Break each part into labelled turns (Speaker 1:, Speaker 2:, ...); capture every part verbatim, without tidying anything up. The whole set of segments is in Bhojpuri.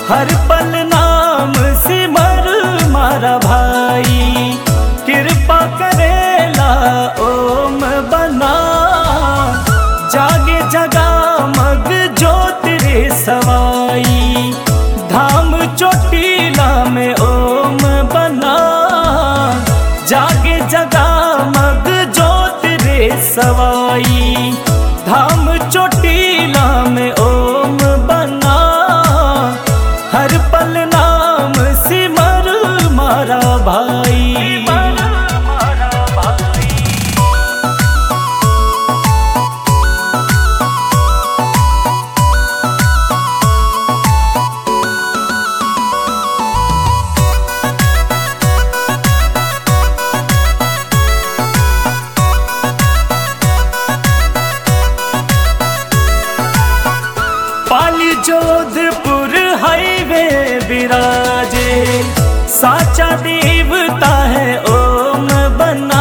Speaker 1: हर पल नाम सिमर मारा भाई, कृपा करेला ओम बना। जागे जगा मग ज्योत रे सवाई, धाम चोटीला में ओम बना। जागे जगा मग ज्योत रे सवाई, धाम चोटीला में ओम बना। हर पल नाम सिमर मारा भाई। पाली जोधपुर हाईवे विराजे, साचा देवता है ओम बना।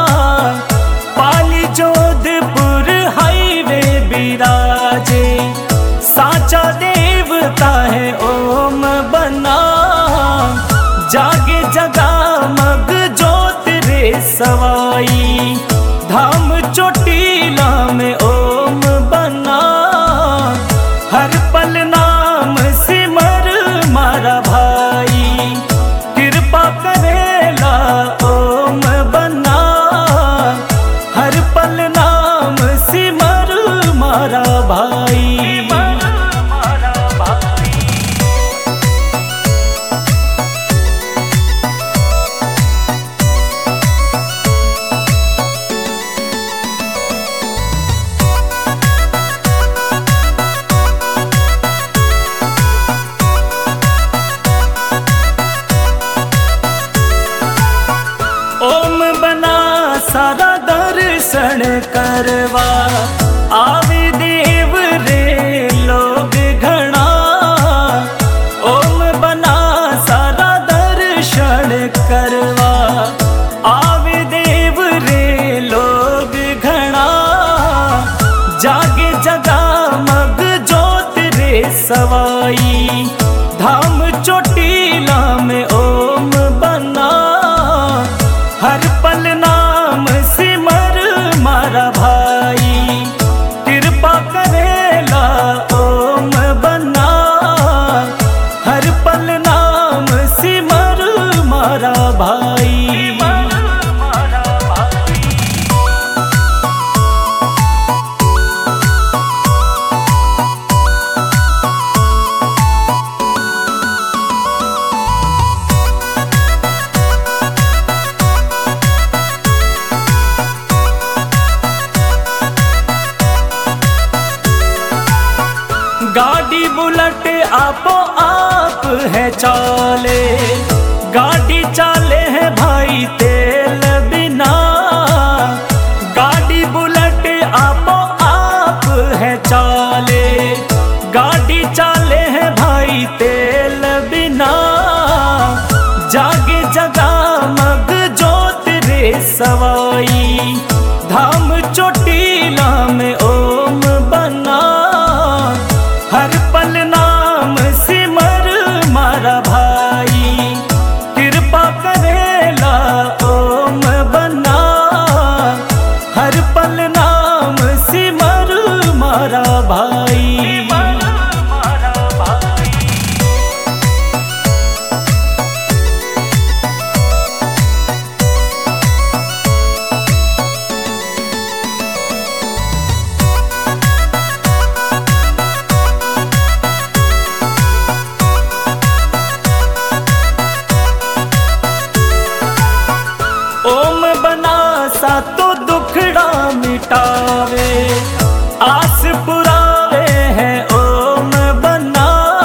Speaker 1: पाली जोधपुर हाईवे विराजे, साचा देवता है ओम बना। जागे जगा मग ज्योत रे सवाई, धाम चोटीला में ओम बना। हर पल नाम सिमर मारा भाई, कृपा करेला ओम बना। हर पल नाम सिमर मारा भाई। ओम बना सारा दर्शन करवा, आवे देव रे लोग घना। ओम बना सारा दर्शन करवा, आवे देव रे लोग घना। जागे जगा मग ज्योत रे सवाई, धाम चोटीला में ओम बना। हर पल नाम सिमर मारा भाई, कृपा करेला ओम बना। हर पल नाम सिमर मारा भाई। गाड़ी बुलेट आपो आप है चाले, गाड़ी चाले है भाई तेल बिना। गाड़ी बुलेट आपो आप है चाले, गाड़ी चाले है भाई तेल बिना। जागे जगा मग ज्योत रे सवाई, धाम चोटीला में ओम बना। हर पल नाम सिमर मारा भाई, कृपा करेला ओम बना। हर पल नाम सिमर मारा भाई। ओम बना सातो दुखड़ा मिटावे, आस पुरावे है ओम बना।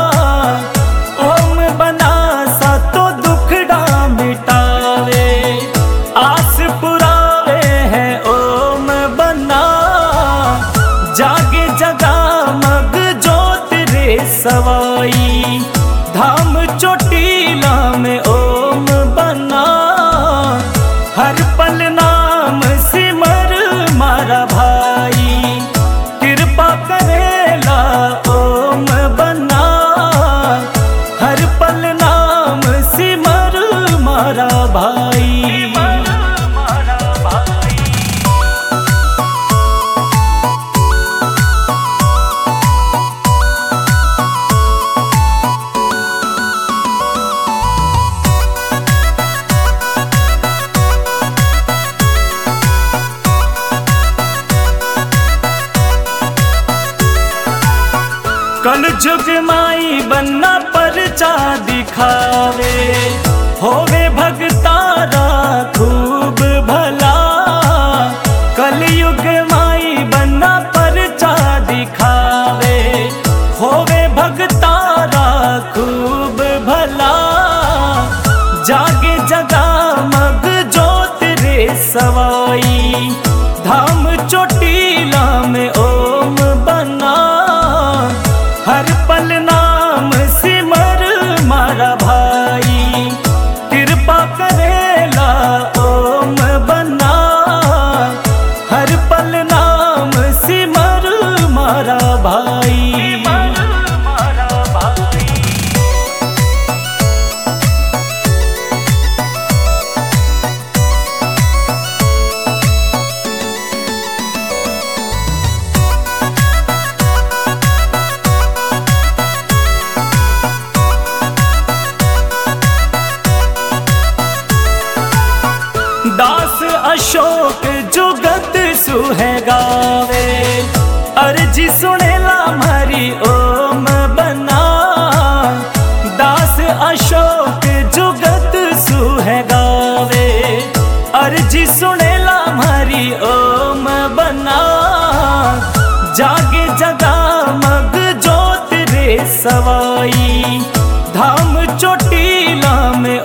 Speaker 1: ओम बना सातो दुखड़ा मिटावे, आस पुरावे है ओम बना। जागे जगा मग ज्योत रे सवाई, धाम चोटीला में ओम बना। हर पल नाम सिमर मारा भाई, कृपा करेला ओम बना। परचा दिखावे, होवे भगतारा खूब भला। कलयुग माई बन्ना परचा दिखावे, होवे भगतारा खूब भला। जागे जगा मग जोत रे सवाई, धाम चोटीला में ओम बना। हर पल नाम सिमर मारा भाई, कृपा करेला ओम बना। हर पल नाम सिमर मारा भाई। दास अशोक जुगत सुहे गावे, अर्जी सुनेला मारी ओम बना। दास अशोक जुगत सुहे गावे, अर्जी सुनेला मारी ओम बना। जागे जगा मग जोत रे सवाई, धाम चोटीला में